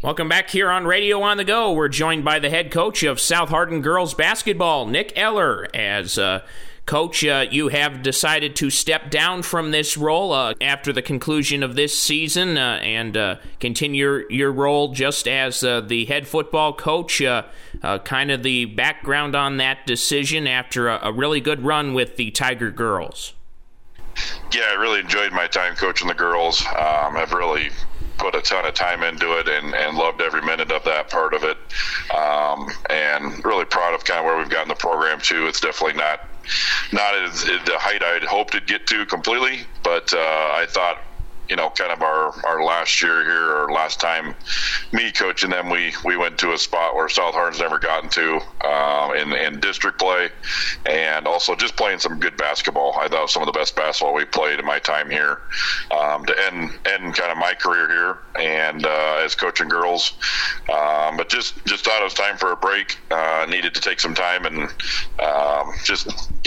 Welcome back here on Radio on the Go. We're joined by the head coach of South Hardin girls basketball, Nick Eller. As Coach, you have decided to step down from this role after the conclusion of this season and continue your role just as the head football coach. Kind of the background on that decision after a really good run with the Tiger girls. Yeah, I really enjoyed my time coaching the girls. I've really put a ton of time into it and loved every minute of that part of it. And really proud of kind of where we've gotten the program to. It's definitely not as the height I'd hoped it'd get to completely, but I thought, kind of our last year here, or last time me coaching them, we went to a spot where South Hardin's never gotten to in district play, and also just playing some good basketball. I thought some of the best basketball we played in my time here to end kind of my career here and as coaching girls. But just thought it was time for a break. Needed to take some time and just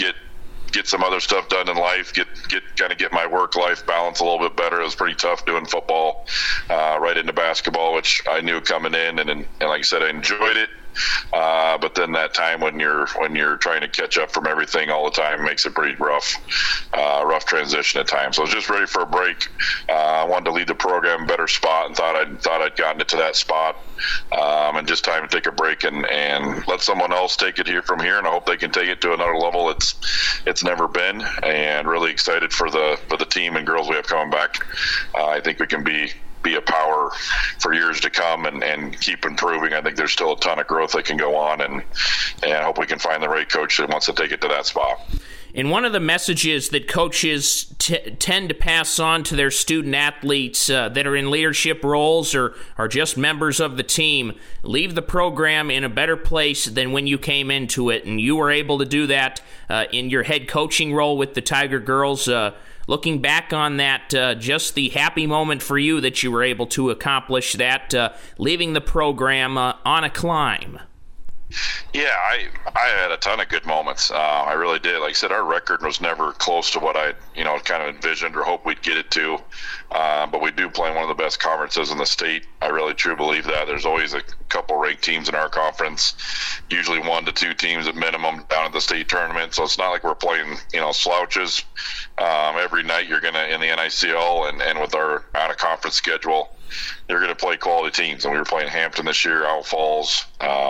get some other stuff done in life, get my work-life balance a little bit better. It was pretty tough doing football right into basketball, which I knew coming in, and like I said, I enjoyed it. But then that time when you're trying to catch up from everything all the time makes it pretty rough transition at times. So I was just ready for a break. I wanted to lead the program in a better spot, and thought I'd gotten it to that spot. And just time to take a break and let someone else take it from here. And I hope they can take it to another level it's never been. And really excited for the team and girls we have coming back. I think we can be a power for years to come and keep improving. I think there's still a ton of growth that can go on, and I hope we can find the right coach that wants to take it to that spot. And one of the messages that coaches tend to pass on to their student athletes that are in leadership roles or are just members of the team, leave the program in a better place than when you came into it. And you were able to do that in your head coaching role with the Tiger girls. Looking back on that, just the happy moment for you that you were able to accomplish that, leaving the program on a climb. Yeah, I had a ton of good moments. I really did. Like I said, our record was never close to what I kind of envisioned or hoped we'd get it to. But we do play one of the best conferences in the state. I really truly believe that. There's always a couple ranked teams in our conference, usually 1 to 2 teams at minimum down at the state tournament. So it's not like we're playing, slouches. Every night you're going to, in the NICL and with our out-of-conference schedule, you're going to play quality teams. And we were playing Hampton this year, Owl Falls,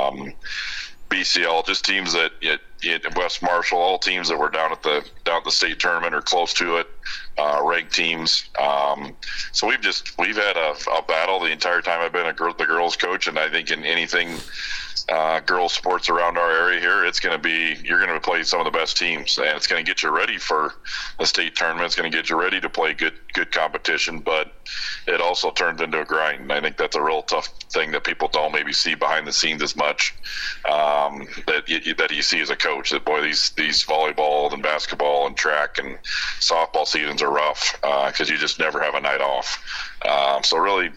BCL, just teams that West Marshall, all teams that were down at the state tournament or close to it, ranked teams. So we've had a battle the entire time I've been the girls coach, and I think in anything girls sports around our area here, you're going to play some of the best teams, and it's going to get you ready for the state tournament. It's going to get you ready to play good competition, but it also turns into a grind. And I think that's a real tough thing that people don't maybe see behind the scenes as much, that you see as a coach. That boy, these volleyball and basketball and track and softball seasons are rough because you just never have a night off. So really,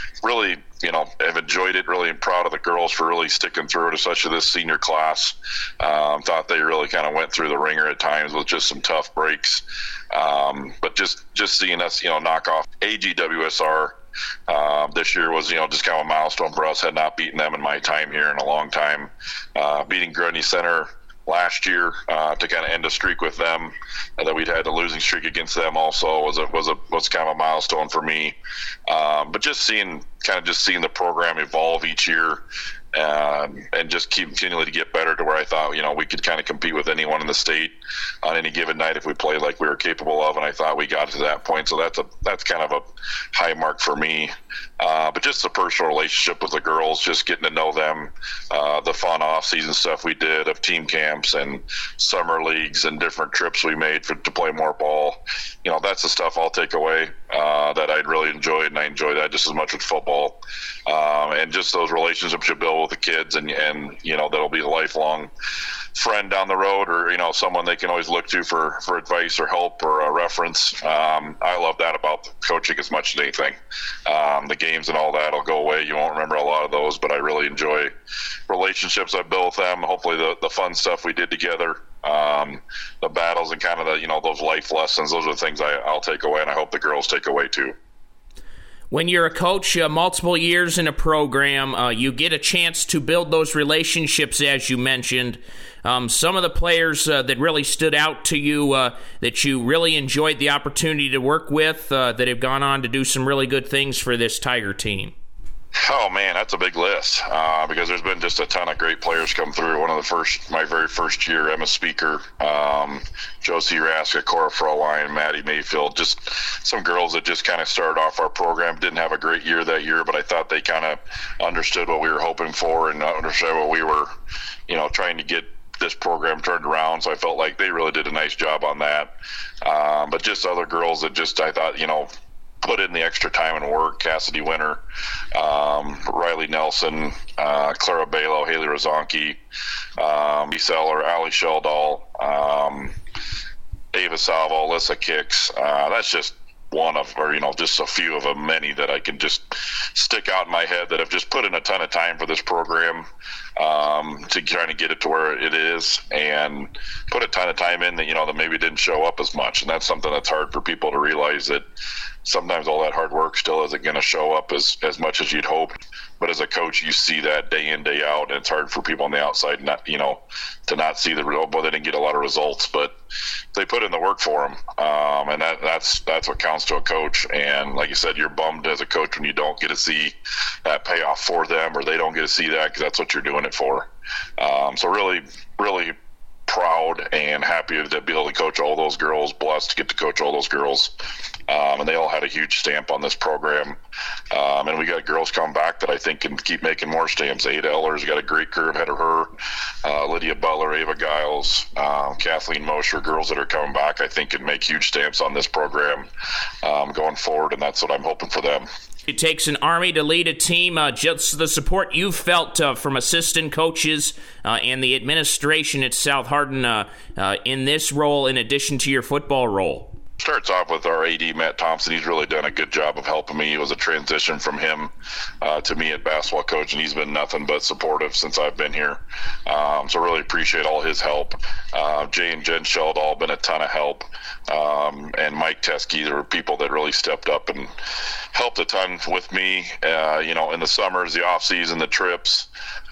I've enjoyed it. Really proud of the girls for really sticking through it, especially this senior class. Thought they really kind of went through the ringer at times with just some tough breaks. But just seeing us, knock off AGWSR this year was, just kind of a milestone for us. Had not beaten them in my time here in a long time. Beating Grundy Center last year to kind of end a streak with them, and that we'd had a losing streak against them also was kind of a milestone for me. But just seeing the program evolve each year, and just keep continually to get better to where I thought, we could kind of compete with anyone in the state on any given night if we played like we were capable of, and I thought we got to that point. So that's kind of a high mark for me. But just the personal relationship with the girls, just getting to know them, the fun off-season stuff we did of team camps and summer leagues and different trips we made to play more ball. That's the stuff I'll take away that I'd really enjoyed, and I enjoy that just as much with football. And just those relationships you build with the kids, and that'll be a lifelong friend down the road, or someone they can always look to for advice or help or a reference. I love that about coaching as much as anything. The games and all that will go away. You won't remember a lot of those, but I really enjoy relationships I built with them. Hopefully the fun stuff we did together, the battles and kind of those life lessons, those are the things I'll take away, and I hope the girls take away too. When you're a coach multiple years in a program, you get a chance to build those relationships, as you mentioned. Some of the players that really stood out to you, that you really enjoyed the opportunity to work with, that have gone on to do some really good things for this Tiger team. Oh man, that's a big list because there's been just a ton of great players come through. My very first year, Emma Speaker, Josie Raska, Cora Frohline, Maddie Mayfield, just some girls that just kind of started off our program. Didn't have a great year that year, but I thought they kind of understood what we were hoping for and understood what we were, trying to get this program turned around. So I felt like they really did a nice job on that. But just other girls that just I thought, put in the extra time and work. Cassidy Winter, Riley Nelson, Clara Balo, Haley Rozonki, Seller, Ali Sheldall, Ava Salvo, Alyssa Kicks. That's just one of, just a few of many that I can just stick out in my head that have just put in a ton of time for this program to trying to get it to where it is, and put a ton of time in that, that maybe didn't show up as much. And that's something that's hard for people to realize, that sometimes all that hard work still isn't going to show up as much as you'd hope. But as a coach, you see that day in, day out, and it's hard for people on the outside not, to not see the result. Well, they didn't get a lot of results, but they put in the work for them, and that's what counts to a coach. And like you said, you're bummed as a coach when you don't get to see that payoff for them, or they don't get to see that, because that's what you're doing it for. So really, really proud and happy to be able to coach all those girls, blessed to get to coach all those girls. And they all had a huge stamp on this program. And we got girls come back that I think can keep making more stamps. Ada Eller's got a great career ahead of her. Lydia Butler, Ava Giles, Kathleen Mosher, girls that are coming back, I think can make huge stamps on this program going forward, and that's what I'm hoping for them. It takes an Army to lead a team. Just the support you've felt from assistant coaches and the administration at South Hardin in this role, in addition to your football role. Starts off with our AD, Matt Thompson. He's really done a good job of helping me. It was a transition from him to me at basketball coach, and he's been nothing but supportive since I've been here. So really appreciate all his help. Jay and Jen Sheldall been a ton of help. And Mike Teskey, there were people that really stepped up and helped a ton with me, in the summers, the off season, the trips,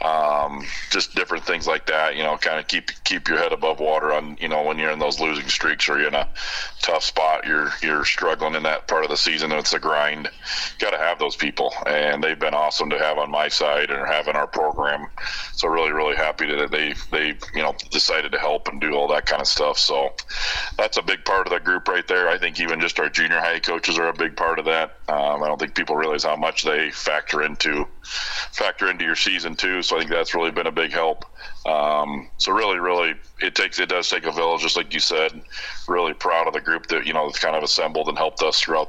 just different things like that, kind of keep your head above water on, when you're in those losing streaks or you're in a tough spot, you're struggling in that part of the season. It's a grind. Got to have those people, and they've been awesome to have on my side and have in our program. So really, really happy that they decided to help and do all that kind of stuff. So that's a big part of the group right there. I think even just our junior high coaches are a big part of that. I don't think people realize how much they factor into your season too. So I think that's really been a big help. So really, it does take a village, just like you said. Really proud of the group that that's kind of assembled and helped us throughout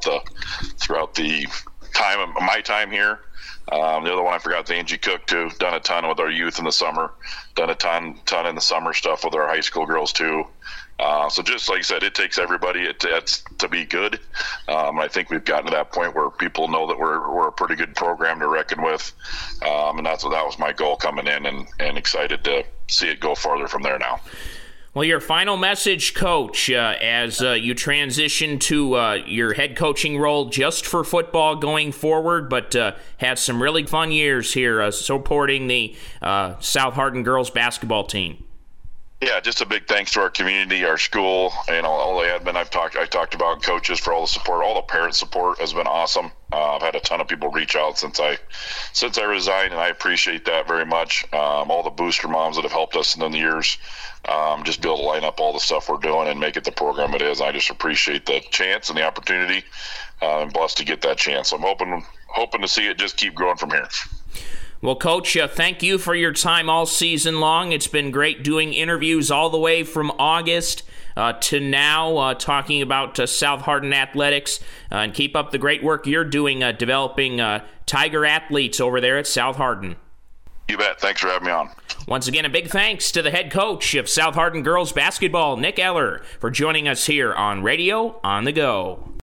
the time of my time here. The other one I forgot, Angie Cook too. Done a ton with our youth in the summer. Done a ton in the summer stuff with our high school girls too. So just like you said, it takes everybody to be good. I think we've gotten to that point where people know that we're a pretty good program to reckon with. And that was my goal coming in, and excited to see it go farther from there now. Well, your final message, Coach, as you transition to your head coaching role just for football going forward, but had some really fun years here supporting the South Hardin girls basketball team. Yeah, just a big thanks to our community, our school, all the admin I talked about, coaches for all the support. All the parent support has been awesome. I've had a ton of people reach out since I resigned, and I appreciate that very much. All the booster moms that have helped us in the years, just be able to line up all the stuff we're doing and make it the program it is. I just appreciate the chance and the opportunity. I'm blessed to get that chance. So I'm hoping to see it just keep growing from here. Well, Coach, thank you for your time all season long. It's been great doing interviews all the way from August to now, talking about South Hardin athletics. And keep up the great work you're doing developing Tiger athletes over there at South Hardin. You bet. Thanks for having me on. Once again, a big thanks to the head coach of South Hardin girls basketball, Nick Eller, for joining us here on Radio on the Go.